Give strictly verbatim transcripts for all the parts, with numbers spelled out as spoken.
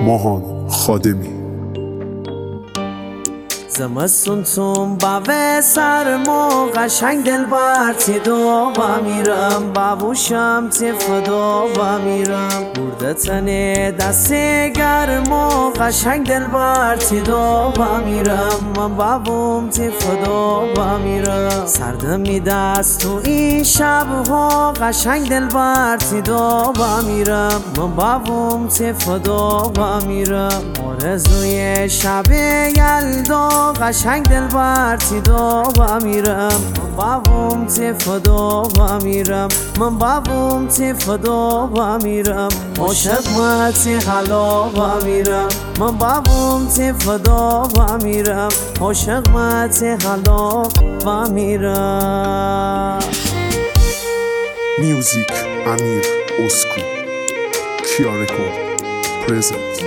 ماهان خادمی. زمستون توم باوه سرما قشنگ دل برتی دو با میرم بابوشم تفدو با میرم برده تنه دست گرما قشنگ دل برتی دو با میرم من بابوم تفدو با میرم سردمی دست تو این شبها قشنگ دل برتی دو با میرم من بابوم تفدو با میرم آرزوی شب یلدا قشنگ دل برتی دو با میرم من بابوم تفدو با میرم من بابوم تفدو با میرم عاشق متی حالا با میرم من بابوم تفدو با میرم عاشق متی حالا با میرم. میوزیک امیر اسکو کیارکو پرزنت.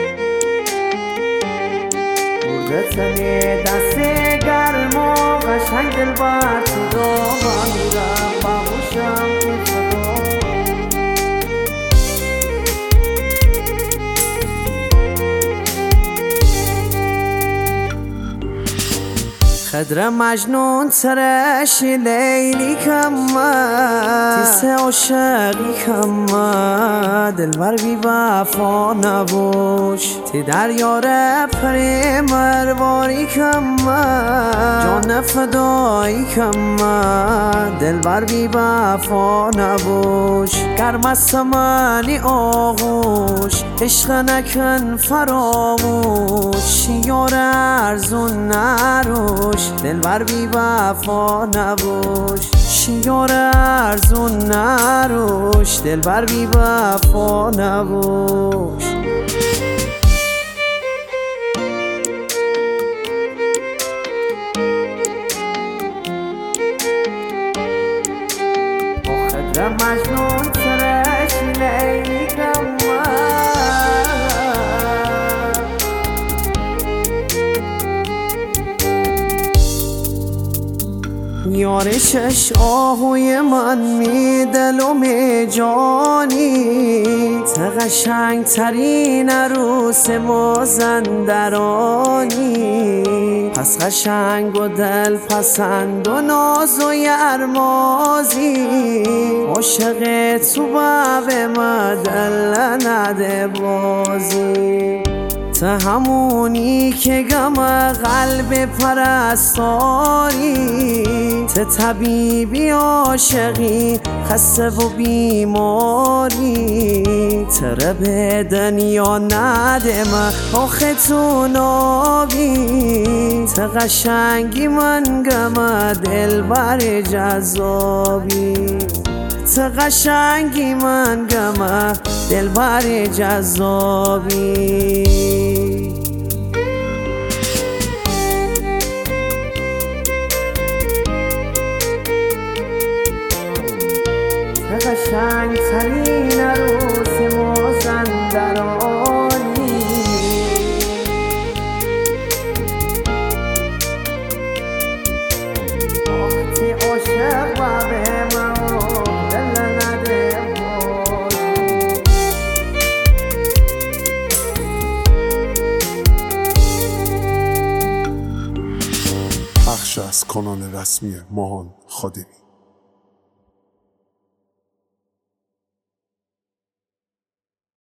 برده دست گرما قشنگ دل برتی دو با میرم بابوشم تفدو. خدر مجنون ترشی لیلی کما تیسه عاشقی کما دلبر بی وفا نبوش تی دریاره پری مرواری کما جان فدایی کما دلبر بی وفا نبوش گرم سمانی آغوش عشق نکن فراموش یار ارزون نروش دلبر بی وفا نبوش شیار ارزون نروش دلبر بی وفا نبوش. خدر مجنون سرش لیلی کما یار شش آهوی من می دل و می جانی ته قشنگ ترین عروس مازندرانی پس قشنگ و دل پسند و ناز و یرمازی عاشق تو باب ما دل نده بازی ته همونی که غم قلب پرستاری ته طبیبی عاشقی خسته و بیماری تره به دنیا نده من آخه تو نابی ته قشنگی من غم دلبر جذابی ته قشنگی من غم دلبر جذابی. ته قشنگ ترین عروس مازندرانی وقتی عاشق و به من دل نده پخش از کانال رسمی ماهان خادمی.